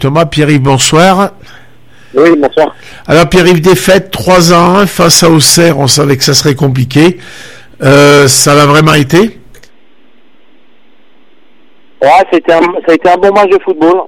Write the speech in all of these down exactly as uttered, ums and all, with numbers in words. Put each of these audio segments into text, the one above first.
Thomas, Pierre-Yves, bonsoir. Oui, bonsoir. Alors Pierre-Yves, défaite trois à un face à Auxerre, on savait que ça serait compliqué. Euh, ça l'a vraiment été? Ouais, c'était un, ça a été un bon match de football.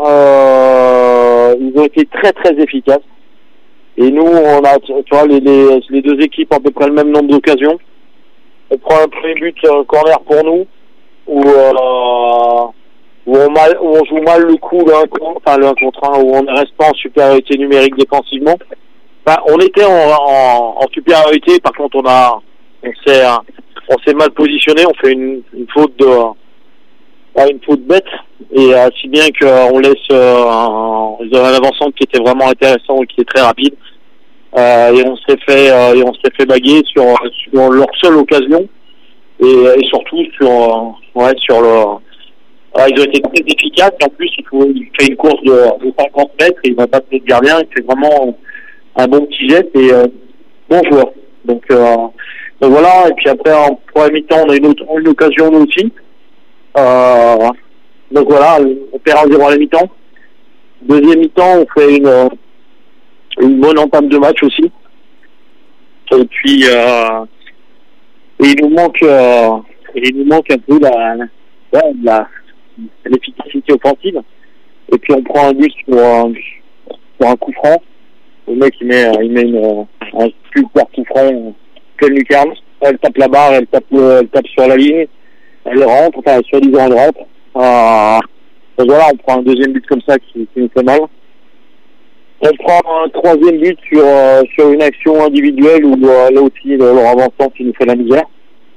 Euh, ils ont été très très efficaces. Et nous, on a, tu vois, les, les, les deux équipes ont à peu près le même nombre d'occasions. On prend un premier but euh, corner pour nous, où, euh, où, on mal, où on joue mal le coup, le un contre, enfin le un contre un, où on ne reste pas en supériorité numérique défensivement. Enfin, on était en, en, en supériorité, par contre on a, on s'est, on s'est mal positionné, on fait une, une faute de, une faute bête, et euh, si bien qu'on laisse euh, un, un avançant qui était vraiment intéressant et qui est très rapide. Euh, et on s'est fait euh, et on s'est fait baguer sur sur leur seule occasion et, et surtout sur euh, ouais sur le euh, ils ont été très efficaces. En plus il, faut, il fait une course de, de cinquante mètres et il va pas le gardien, il fait vraiment un bon petit geste et euh, bon joueur. Donc, euh, donc voilà. Et puis après en première mi-temps on a une autre une occasion nous aussi. Euh, donc voilà, on perd un zéro à la mi-temps. Deuxième mi-temps on fait une une bonne entame de match aussi. Et puis euh, et il nous manque euh, il nous manque un peu la, la, la l'efficacité offensive. Et puis on prend un but sur un, sur un coup franc. Le mec il met il met une, un super coup franc pleine lucarne. Elle tape la barre, elle tape elle tape sur la ligne, elle rentre, enfin soi-disant elle rentre. Euh, donc voilà, on prend un deuxième but comme ça qui, qui nous fait mal. On prend un troisième but sur euh, sur une action individuelle où euh, là aussi leur avançant qui nous fait la misère.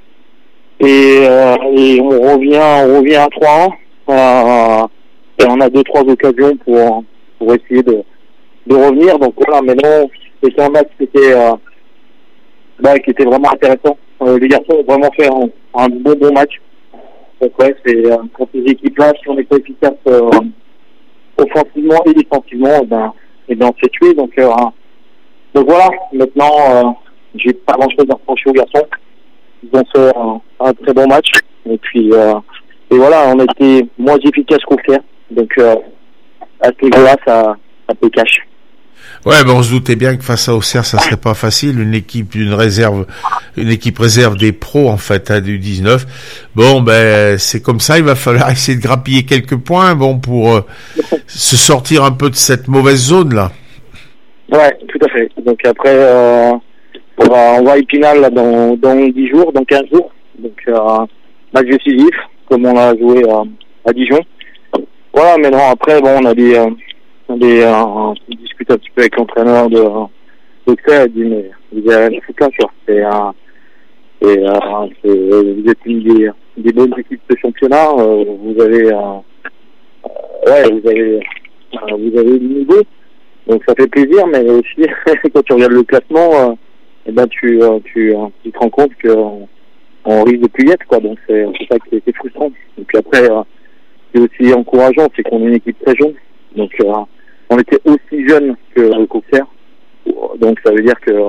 Et, euh, et on revient on revient à trois un. Euh, et on a deux trois occasions pour pour essayer de de revenir. Donc voilà, maintenant c'était un match qui était euh, bah, qui était vraiment intéressant. Euh, les garçons ont vraiment fait un, un bon bon match. Donc ouais, c'est euh, contre ces équipes-là, si on n'est pas efficace euh, offensivement et défensivement, ben et bien on s'est tué, donc euh, donc voilà. Maintenant euh, j'ai pas grand chose à reprocher aux garçons, ils ont fait un, un très bon match et puis euh, et voilà, on a été moins efficace qu'Auxerre, donc euh, à ce niveau-là ça ça peut cacher. Ouais, ben on se doutait bien que face à Auxerre ça serait pas facile, une équipe d'une réserve, une équipe réserve des pros en fait, hein, du dix-neuf. Bon ben c'est comme ça, il va falloir essayer de grappiller quelques points, bon pour euh, se sortir un peu de cette mauvaise zone là. Ouais, tout à fait. Donc après euh, on va on va à Épinal là dans dans dix jours, dans quinze jours. Donc euh, match décisif comme on l'a joué euh, à Dijon. Voilà, maintenant après bon on a des euh, Des, euh, on discute un petit peu avec l'entraîneur de d'Auxerre, il dit mais vous avez rien à foutre là, quoi. C'est un et euh, c'est, vous êtes une des, des bonnes équipes de championnat, euh, vous avez euh, euh, ouais vous avez euh, vous avez le niveau, donc ça fait plaisir, mais aussi quand tu regardes le classement, euh, et ben tu euh, tu, euh, tu te rends compte que on, on risque de plus y être, quoi. Donc c'est, c'est ça qui est, qui est frustrant. Et puis après euh, c'est aussi encourageant, c'est qu'on est une équipe très jeune, donc euh, on était aussi jeune que qu'Auxerre, donc ça veut dire que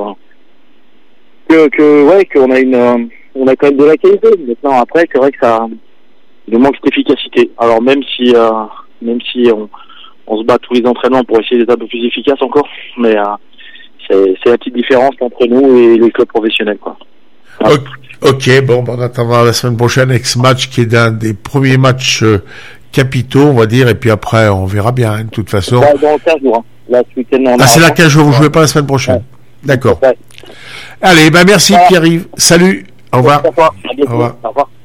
que, que ouais qu'on a une on a quand même de la qualité. Maintenant après c'est vrai que ça nous manque d'efficacité. Alors même si euh, même si on, on se bat tous les entraînements pour essayer d'être un peu plus efficace encore, mais euh, c'est c'est la petite différence entre nous et les clubs professionnels, quoi. Ouais. Ok, bon, on attendra la semaine prochaine avec ce match qui est un des premiers matchs euh, capitaux, on va dire, et puis après, on verra bien, hein, de toute façon. Bah, dans quinze jours, hein. Là, ce week-end, on ah, c'est là quinze jours, vous jouez pas la semaine prochaine. Ouais. D'accord. Ouais. Allez, ben merci, voilà. Pierre-Yves. Salut. Au revoir. Au revoir. À bientôt. Au revoir. Au revoir.